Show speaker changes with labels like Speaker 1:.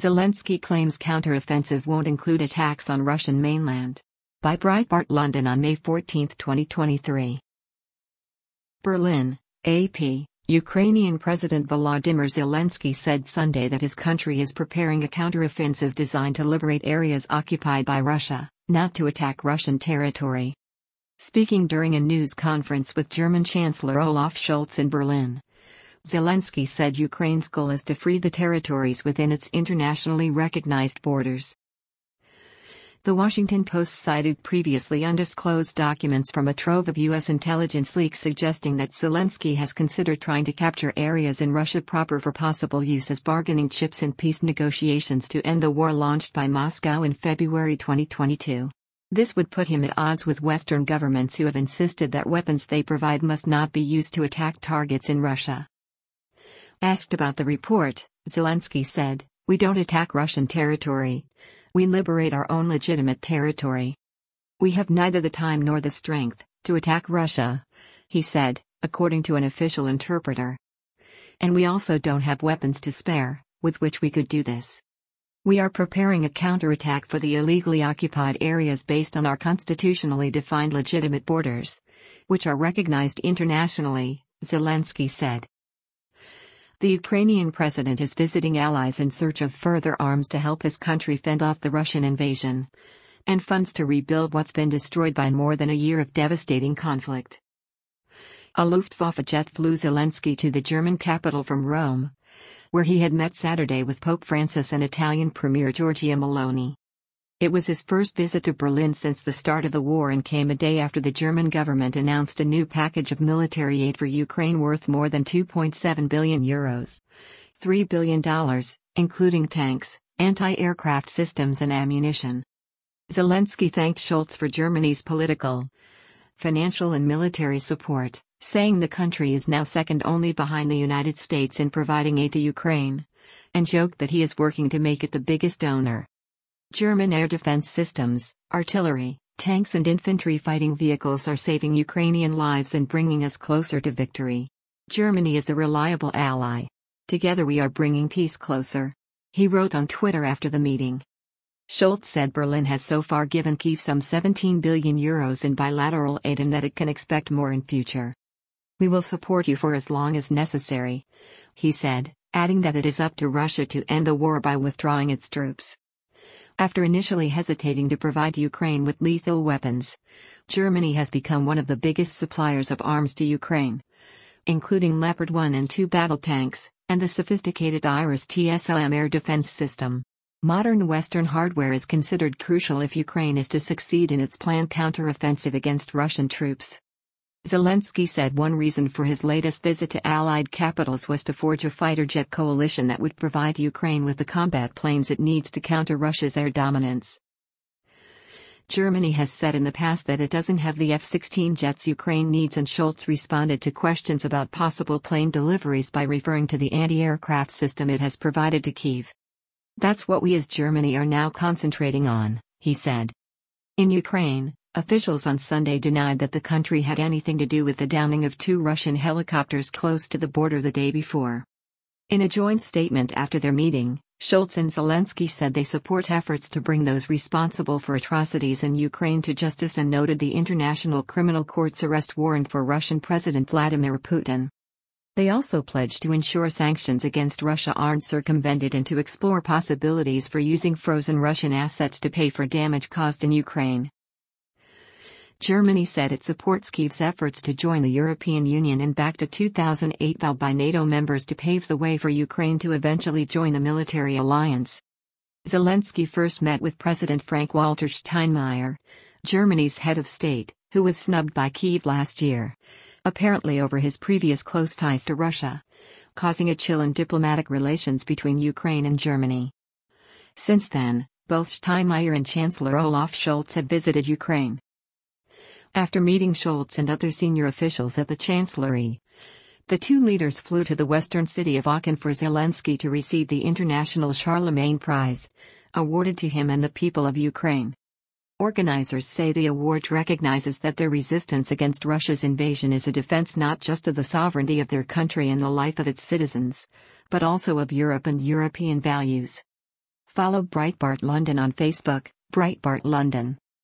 Speaker 1: Zelensky claims counter-offensive won't include attacks on Russian mainland. By Breitbart London on May 14, 2023. Berlin, AP. Ukrainian President Volodymyr Zelensky said Sunday that his country is preparing a counteroffensive designed to liberate areas occupied by Russia, not to attack Russian territory. Speaking during a news conference with German Chancellor Olaf Scholz in Berlin, Zelensky said Ukraine's goal is to free the territories within its internationally recognized borders. The Washington Post cited previously undisclosed documents from a trove of U.S. intelligence leaks suggesting that Zelensky has considered trying to capture areas in Russia proper for possible use as bargaining chips in peace negotiations to end the war launched by Moscow in February 2022. This would put him at odds with Western governments who have insisted that weapons they provide must not be used to attack targets in Russia. Asked about the report, Zelensky said, "We don't attack Russian territory. We liberate our own legitimate territory. We have neither the time nor the strength to attack Russia," he said, according to an official interpreter. "And we also don't have weapons to spare, with which we could do this. We are preparing a counterattack for the illegally occupied areas based on our constitutionally defined legitimate borders, which are recognized internationally," Zelensky said. The Ukrainian president is visiting allies in search of further arms to help his country fend off the Russian invasion and funds to rebuild what's been destroyed by more than a year of devastating conflict. A Luftwaffe jet flew Zelensky to the German capital from Rome, where he had met Saturday with Pope Francis and Italian Premier Giorgia Meloni. It was his first visit to Berlin since the start of the war and came a day after the German government announced a new package of military aid for Ukraine worth more than €2.7 billion, $3 billion, including tanks, anti-aircraft systems and ammunition. Zelensky thanked Scholz for Germany's political, financial and military support, saying the country is now second only behind the United States in providing aid to Ukraine, and joked that he is working to make it the biggest donor. German air defense systems, artillery, tanks and infantry fighting vehicles are saving Ukrainian lives and bringing us closer to victory. Germany is a reliable ally. Together we are bringing peace closer, he wrote on Twitter after the meeting. Scholz said Berlin has so far given Kyiv some €17 billion in bilateral aid and that it can expect more in future. "We will support you for as long as necessary," he said, adding that it is up to Russia to end the war by withdrawing its troops. After initially hesitating to provide Ukraine with lethal weapons, Germany has become one of the biggest suppliers of arms to Ukraine, including Leopard 1 and 2 battle tanks, and the sophisticated Iris TSLM air defense system. Modern Western hardware is considered crucial if Ukraine is to succeed in its planned counter-offensive against Russian troops. Zelensky said one reason for his latest visit to Allied capitals was to forge a fighter jet coalition that would provide Ukraine with the combat planes it needs to counter Russia's air dominance. Germany has said in the past that it doesn't have the F-16 jets Ukraine needs, and Scholz responded to questions about possible plane deliveries by referring to the anti-aircraft system it has provided to Kyiv. "That's what we as Germany are now concentrating on," he said. In Ukraine, officials on Sunday denied that the country had anything to do with the downing of 2 Russian helicopters close to the border the day before. In a joint statement after their meeting, Scholz and Zelensky said they support efforts to bring those responsible for atrocities in Ukraine to justice and noted the International Criminal Court's arrest warrant for Russian President Vladimir Putin. They also pledged to ensure sanctions against Russia aren't circumvented and to explore possibilities for using frozen Russian assets to pay for damage caused in Ukraine. Germany said it supports Kyiv's efforts to join the European Union and backed a 2008 vow by NATO members to pave the way for Ukraine to eventually join the military alliance. Zelensky first met with President Frank-Walter Steinmeier, Germany's head of state, who was snubbed by Kyiv last year, apparently over his previous close ties to Russia, causing a chill in diplomatic relations between Ukraine and Germany. Since then, both Steinmeier and Chancellor Olaf Scholz have visited Ukraine. After meeting Scholz and other senior officials at the Chancellery, the 2 leaders flew to the western city of Aachen for Zelensky to receive the International Charlemagne Prize, awarded to him and the people of Ukraine. Organizers say the award recognizes that their resistance against Russia's invasion is a defense not just of the sovereignty of their country and the life of its citizens, but also of Europe and European values. Follow Breitbart London on Facebook, Breitbart London.